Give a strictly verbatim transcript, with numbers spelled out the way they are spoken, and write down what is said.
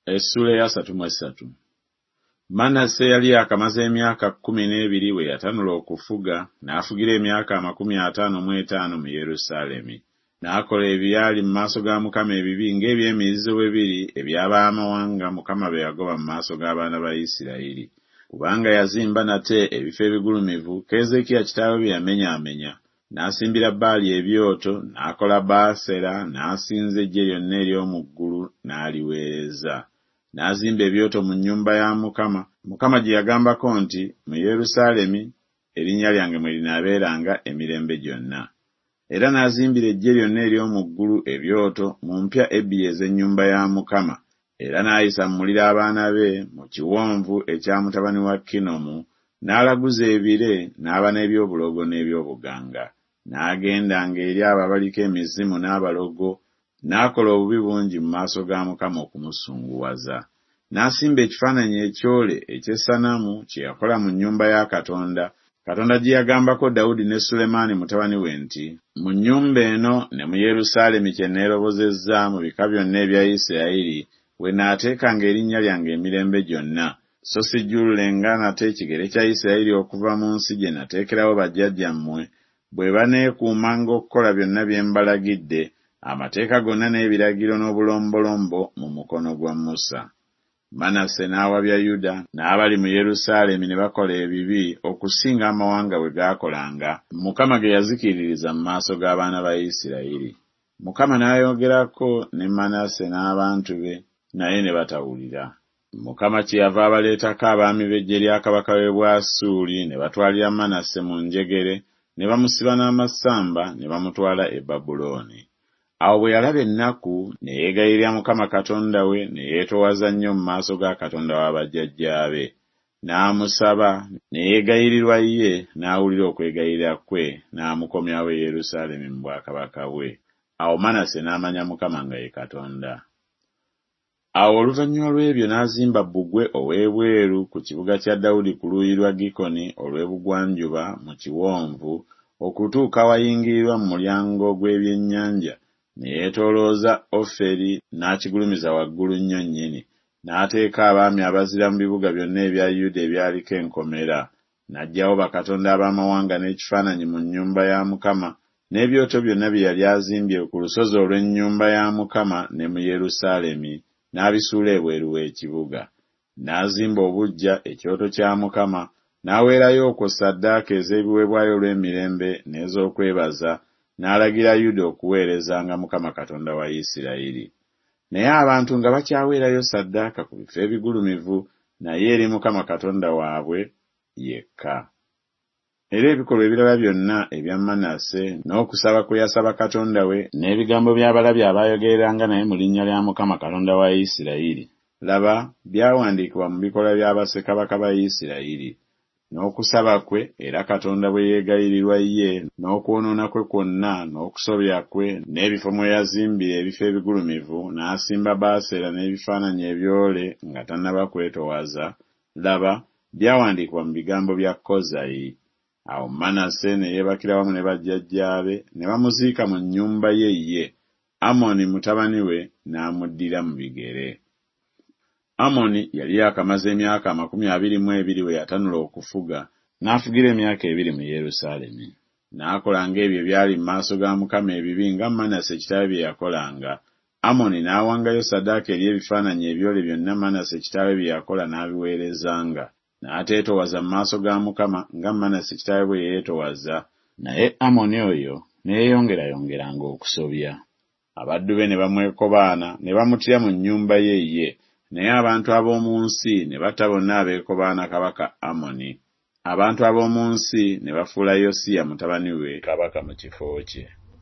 Essula ya asatu mu esatu. Manase yali akamaze emyaka kkumi n'ebiri we yatanula okufuga, n'afugira emyaka amakumi ataano mu etaano mu Yerusaalemi. N'akola ebyali mu maaso ga Mukama ebibi ng'eby'emizizo bwe biri eby'abamawanga Mukama be yagoba mu maaso g'abaana ba Isirayiri. Kubanga yazimba nate ebifo ebigulumivu Keezeekiya kitaawe bye yamenyaamenya. N'asimbira Baali ebyoto, n'akola Baasera, n'asinza eggye lyonna ery'omu ggulu n'aliweereza. N'azimba ebyoto mu nnyumba ya Mukama, Mukama gye yagambako nti, mu Yerusaalemi erinnya lyange mwe linaabeeranga emirembe gyonna. Era n'azimbira eggye lyonna ery'omu ggulu ebyoto mu mpya ebbiri ez'ennyumba ya Mukama, era n'ayisa mmulira abaana be mu kiwonvu ekya mutabani wa Kinomu, n'alaguza ebire n'aba n'ebyobulogo n'ebyobuganga. N'agendanga eri abo abaliko emizimu n'abalogo, n'akola obubi bungi mu maaso ga Mukama okumusunguwaza. N'asimba ekifaananyi ekyole eky'essanamu kye yakola mu nnyumba ya Katonda, Katonda gye yagambako Dawudi ne Sulemaani mutabani we nti, mu nnyumba eno ne mu Yerusaalemi kye neerobozezza mu bika byonna ebya Isirayiri, we naateekanga erinnya lyange emirembe gyonna, so sijjululenga nate ekigere kya Isirayiri okuva mu nsi gye nateekerawo bajjajjammwe, bwe baneekuumanga okukola byonna bye mbalagidde, amateeka gonna n'ebiragiro n'obulombolombo mu mukono gwa Musa. Manase n'awabya Yuda n'abali mu Yerusaalemi ne bakola ebibi okusinga amawanga bwe gaakolanga, Mukama ge yazikiririza mu maaso g'abaana ba Isirayiri. Mukama n'ayogerako ne Manase n'abantu be, naye ne batawulira. Mukama kyeyava abaleetako abaami b'eggye lya kabaka w'e Bwasuli ne batwalira Manase mu njegere, ne bamusiba n'amasamba ne bamutwala e Babulooni. Awo bwe yalaba ennaku ne yeegayirira Mukama Katonda we, ne yeetowaza nnyo mu maaso ga Katonda wa bajjajjaabe. N'amusaba, ne yeegayirirwa ye, n'awulira okwegayirira kwe, n'amukomyawo e Yerusaalemi mu bwakabaka bwe. Awo Manase n'amanya Mukama nga ye Katonda. Awo oluvannyuma lw'ebyo n'azimba bbugwe ow'ebweru ku kibuga kya Dawudi ku luuyi lwa Gikoni olw'ebugwanjuba mu kiwonvu, okutuuka wayingirirwa mu mulyango gw'ebyennyanja, ne yeetoolooza Oferi n'akigulumiza waggulu nnyo nnyini. N'ateeka abaami abazira mu bibuga byonna ebya Yuda ebyaliko enkomera. N'aggyawo bakatonda ab'amawanga n'ekifaananyi mu nnyumba ya Mukama, n'ebyoto byonna bye yali azimbye ku lusozi olw'ennyumba ya Mukama ne mu Yerusaalemi, n'abisuula ebweru w'ekibuga. N'azimba obuggya ekyoto kya Mukama, n'aweerayo okwo ssaddaaka ez'ebiweebwayo olw'emirembe n'ez'okwebaza, n'alagira Yuda okuweerezanga Mukama Katonda wa Isirayiri. Naye abantu nga bakyaweerayo ssaddaaka ku bifo ebigulumivu, naye eri Mukama Katonda waabwe yekka. Era ebikolwa ebirala byonna ebya Manase, n'okusaba kwe yasaba Katonda we, n'ebigambo by'abalabi abaayogereranga naye mu linnya lya Mukama Katonda wa Isirayiri, laba byawandiikibwa mu bikola bya bassekabaka ba Isirayiri. N'okusaba kwe era Katonda bwe yeegayirirwa ye, n'okwonoona kwe kwonna, n'okusobya kwe, n'ebifo mwe yazimbira ebifo ebigulumivu, n'asimba Baasera n'ebifaananyi ebyole nga tannaba kwetowaza, laba byawandiikibwa mu bigambo bya Kozayi. Awo Manase ne yeebakira wamu ne bajjajjaabe, ne bamuziika mu nnyumba ye ye, Amoni mutabani we n'amuddira mu bigere. Amoni yali yakamaze emyaka amakumi abiri mu ebiri we yatanula okufuga, n'afugira emyaka ebiri mu Yerusaalemi. N'akola ng'ebyo byali mu maaso ga Mukama ebibi nga Manase kitaawe bye yakolanga. Amoni n'awangayo ssaddaaka eri ebifaananyi ebyole byonna Manase kitaawe bye yakola n'abiweerezanga. N'ateetowaza mu maaso ga Mukama nga Manase kitaawe bwe yeetowaza, naye Amoni oyo ne yeeyongerayongeranga okusobya. Abaddu be ne bamwekobaana ne bamutira mu nnyumba ye ye, naye abantu ab'omu nsi ne batta bonna abeekobaana kabaka Amoni. Abantu ab'omu nsi ne bafuula Yosiya mutabani we kabaka mu kifo kye.